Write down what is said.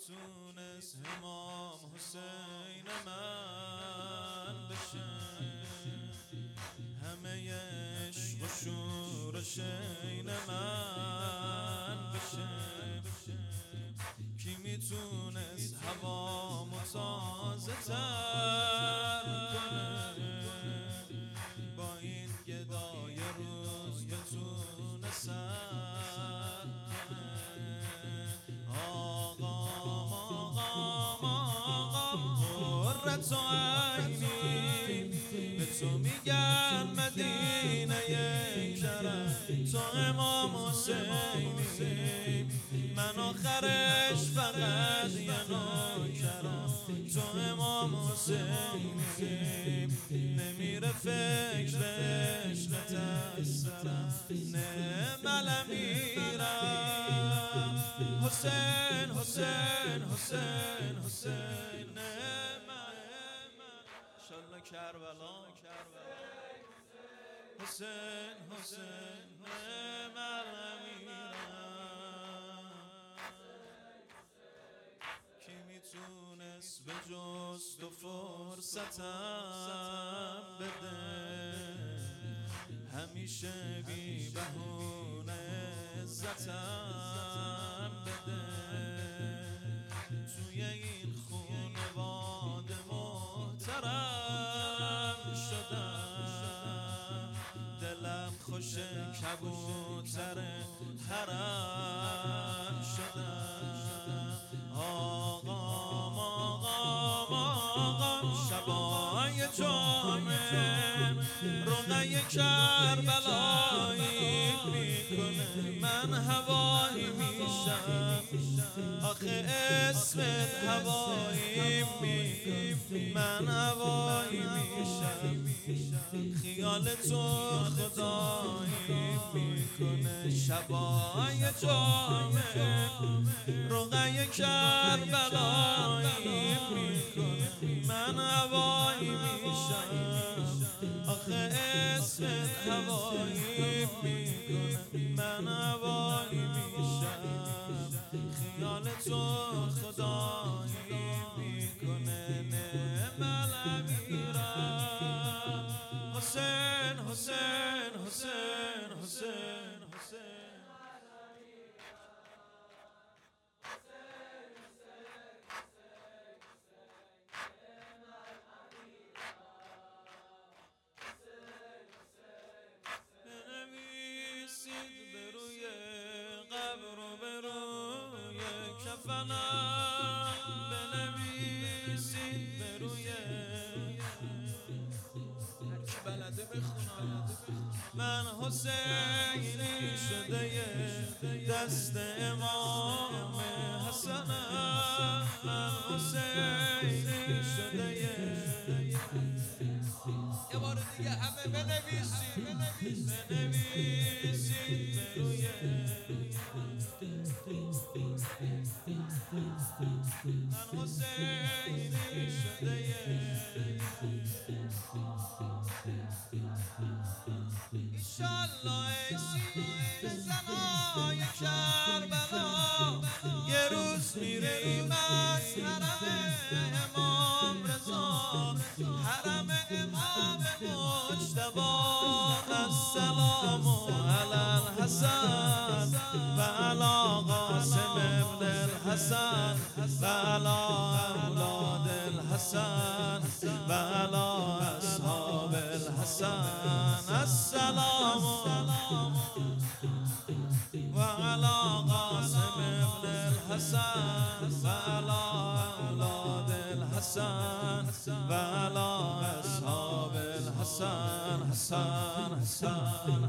میتونست امام حسین من بشه، همه عشق و شورش این من بشه. کی میتونست هوامو تازه تر کنه، با این گدای روز بتونه سر کنه. آقام آقام آقام قرة عینی، به تو میگن مدینه کرم، تو امام حسینی، من آخرش فقط یه نوکرم. تو امام حسینی، نمیره فکر عشقت از سرم، نعم امیرم. حسین حسین حسین حسین نعم، انشالله کربلا. حسین حسین نعم امیرم. کی میتونست به جز تو فرصتم بده، همیشه بی بهونه عزتم بده. توی این خونواده محترم شدم، دلم خوش کبوتر حرم شدم. آقام آقام آقام شبای جامع رقیه کربلایی میکنه، من هوایی میشم. آخه اسمت هوایی میکنه، من هوایی میشم. خیال تو خدایی میکنه، شبای جامع رقیه کربلایی میکنه، من هوایی میشم. آخه اسمت هوایی میکنه، من هوایی میشم. خیال تو خدایی میکنه، نعم امیرم. حسین حسین حسین حسین حسین بنویسید به روی قبر و به روی کفنم، بنویسید به روی هرکی بلده بخونم. من حسینی شده دست امام حسنم، من حسینی شده. یه بار دیگه همه بنویسید بنویسید به روی من حسینی شده. ایشالله ای سینه زنای کربلا، یه روز میریم از حرم امام رضا، حرم امام مجتبی. السلام علی الحسن و علی قاسم ابن الحسن و علی اولاد الحسن و علی اصحاب الحسن. السلام و علی قاسم ابن الحسن و علی اولاد الحسن و علی اصحاب الحسن. حسن حسن